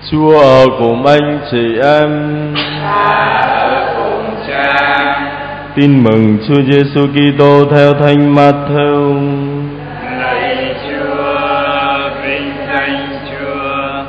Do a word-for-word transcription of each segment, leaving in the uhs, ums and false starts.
Chúa ở cùng anh chị em. Ở cùng Cha. Tin mừng Chúa Giêsu Kitô theo Thánh Mát-thêu. Lạy Chúa, vinh danh Chúa.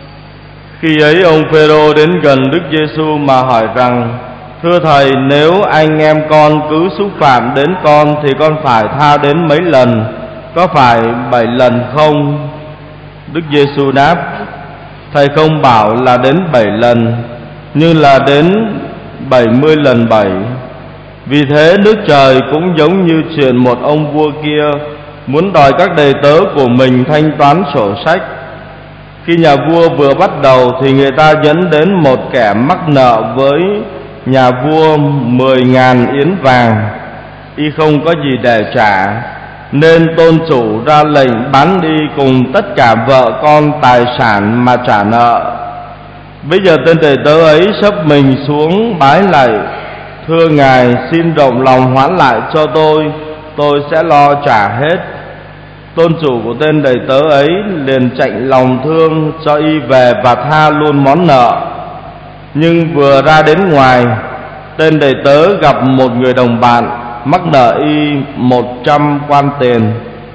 Khi ấy ông Phêrô đến gần Đức Giêsu mà hỏi rằng: Thưa Thầy, nếu anh em con cứ xúc phạm đến con thì con phải tha đến mấy lần? Có phải bảy lần không? Đức Giêsu đáp: Thầy không bảo là đến bảy lần, nhưng là đến bảy mươi lần bảy. Vì thế nước trời cũng giống như chuyện một ông vua kia muốn đòi các đầy tớ của mình thanh toán sổ sách. Khi nhà vua vừa bắt đầu thì người ta dẫn đến một kẻ mắc nợ với nhà vua mười ngàn yến vàng. Y không có gì để trả, nên tôn chủ ra lệnh bán đi cùng tất cả vợ con tài sản mà trả nợ. Bây giờ tên đầy tớ ấy xấp mình xuống bái lạy: Thưa ngài, xin rộng lòng hoãn lại cho tôi, tôi sẽ lo trả hết. Tôn chủ của tên đầy tớ ấy liền chạnh lòng thương cho y về và tha luôn món nợ. Nhưng vừa ra đến ngoài, tên đầy tớ gặp một người đồng bạn mắc nợ y một trăm quan tiền.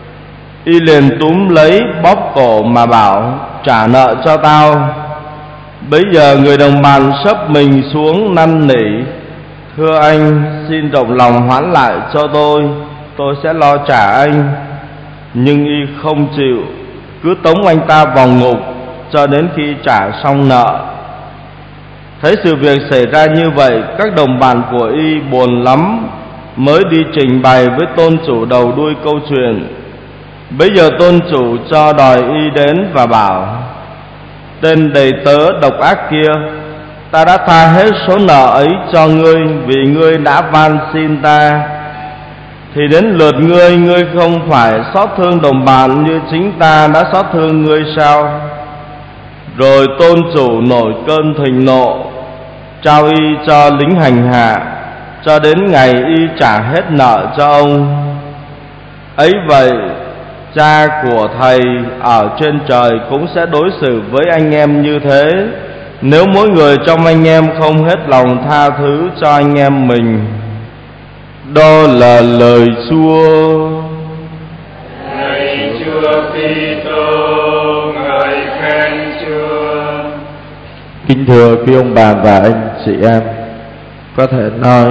Y liền túm lấy bóp cổ mà bảo: Trả nợ cho tao. Bấy giờ người đồng bạn xấp mình xuống năn nỉ: Thưa anh, xin rộng lòng hoãn lại cho tôi, tôi sẽ lo trả anh. Nhưng y không chịu, cứ tống anh ta vào ngục cho đến khi trả xong nợ. Thấy sự việc xảy ra như vậy, các đồng bạn của y buồn lắm, mới đi trình bày với tôn chủ đầu đuôi câu chuyện. Bấy giờ tôn chủ cho đòi y đến và bảo: Tên đầy tớ độc ác kia, ta đã tha hết số nợ ấy cho ngươi vì ngươi đã van xin ta. Thì đến lượt ngươi, ngươi không phải xót thương đồng bạn như chính ta đã xót thương ngươi sao? Rồi tôn chủ nổi cơn thịnh nộ, trao y cho lính hành hạ, cho đến ngày y trả hết nợ cho ông. Ấy vậy, Cha của Thầy ở trên trời cũng sẽ đối xử với anh em như thế, nếu mỗi người trong anh em không hết lòng tha thứ cho anh em mình. Đó là lời Chúa. Lạy Chúa Kitô, ngợi khen Chúa. Kính thưa quý ông bà và anh chị em, có thể nói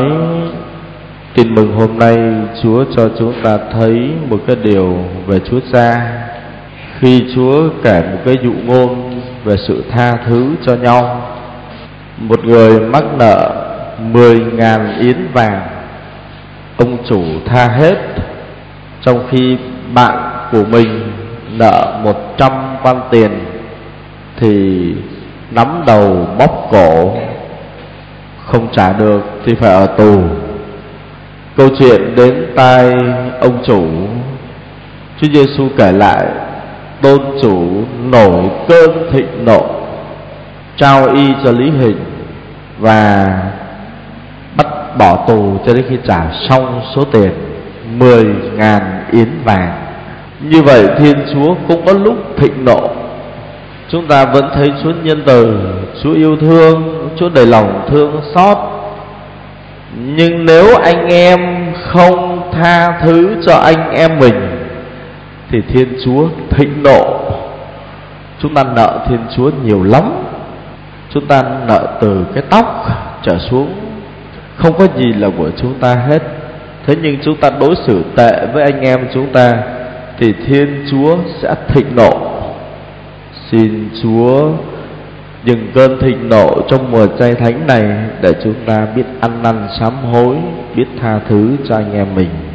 tin mừng hôm nay Chúa cho chúng ta thấy một cái điều về Chúa Cha, khi Chúa kể một cái dụ ngôn về sự tha thứ cho nhau. Một người mắc nợ mười ngàn yến vàng, ông chủ tha hết, trong khi bạn của mình nợ một trăm quan tiền thì nắm đầu bóp cổ, không trả được thì phải ở tù. Câu chuyện đến tai ông chủ, Chúa Giêsu kể lại, tôn chủ nổi cơn thịnh nộ, trao y cho lý hình và bắt bỏ tù cho đến khi trả xong số tiền mười ngàn yến vàng. Như vậy Thiên Chúa cũng có lúc thịnh nộ. Chúng ta vẫn thấy Chúa nhân từ, Chúa yêu thương, Chúa đầy lòng thương xót. Nhưng nếu anh em không tha thứ cho anh em mình thì Thiên Chúa thịnh nộ. Chúng ta nợ Thiên Chúa nhiều lắm. Chúng ta nợ từ cái tóc trở xuống, không có gì là của chúng ta hết. Thế nhưng chúng ta đối xử tệ với anh em chúng ta thì Thiên Chúa sẽ thịnh nộ. Xin Chúa dừng cơn thịnh nộ trong mùa chay thánh này, để chúng ta biết ăn năn sám hối, biết tha thứ cho anh em mình.